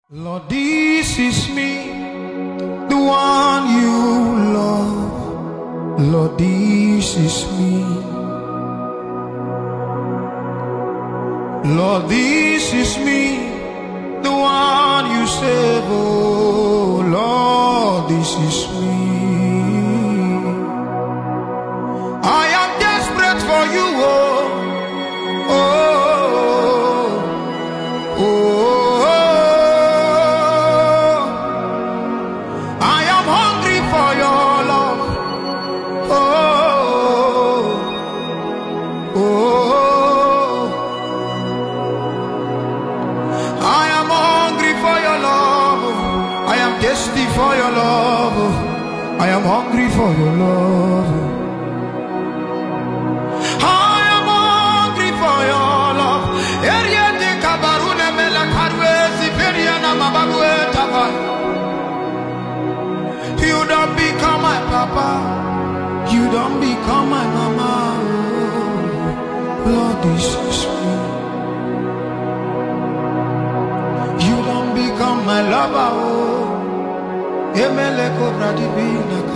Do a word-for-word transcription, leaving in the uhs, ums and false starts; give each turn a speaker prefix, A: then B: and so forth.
A: Lord, this is me, the one you love. Lord, this is me. Lord, this is me, the one you save. Oh, Lord, this is me. I am desperate for you. Oh, oh, oh. Thirsty for your love, I am hungry for your love. I am hungry for your love. You don't become my papa, you don't become my mama. Lord, this is me. You don't become my lover. Emele cobra divina